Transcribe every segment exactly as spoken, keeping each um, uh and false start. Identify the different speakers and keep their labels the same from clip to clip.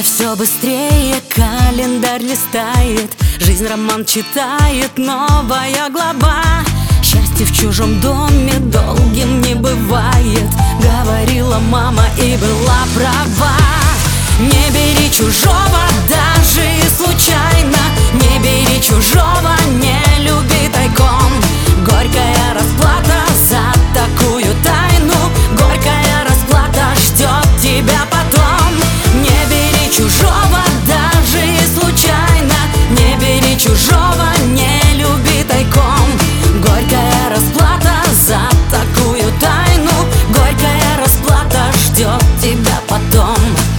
Speaker 1: Время все быстрее, календарь листает, жизнь роман читает, новая глава. Счастье в чужом доме долгим не бывает, говорила мама и была права. Не бери чужого даже и случайно, не бери чужого, не люби тайком. Горькая расплата за такую тайну, горькая расплата ждет тебя потом. Не бери чужого даже и случайно, не бери чужого, не люби тайком. Горькая расплата за такую тайну, горькая расплата ждет тебя потом.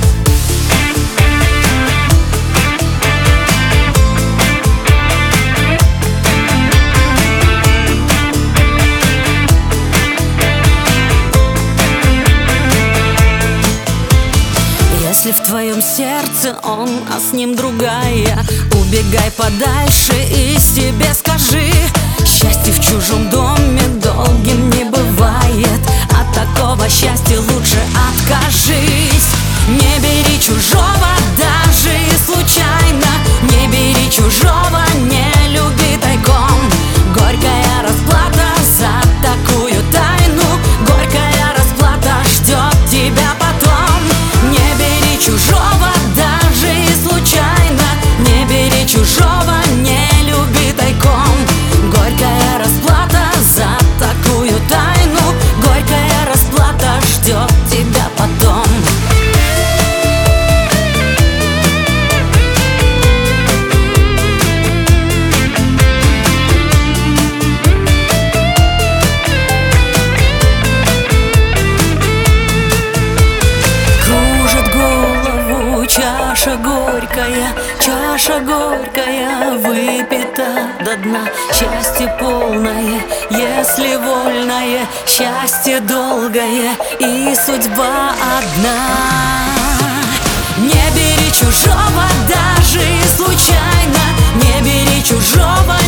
Speaker 1: Если в твоем сердце он, а с ним другая, убегай подальше и себе скажи: счастье в чужом доме долгим не бывает, от такого счастья лучше откажись. Не бери чужого даже и случайно, не бери чужого, не люби тайком. Горькая расплата за такую тайну, горькая расплата ждет тебя потом. Не бери чужого даже и случайно, не бери чужого, не люби тайком. Горькая расплата за такую тайну, горькая расплата ждет тебя потом. Чаша горькая, чаша горькая, выпита до дна. Счастье полное, если вольное, счастье долгое и судьба одна. Не бери чужого даже и случайно, не бери чужого,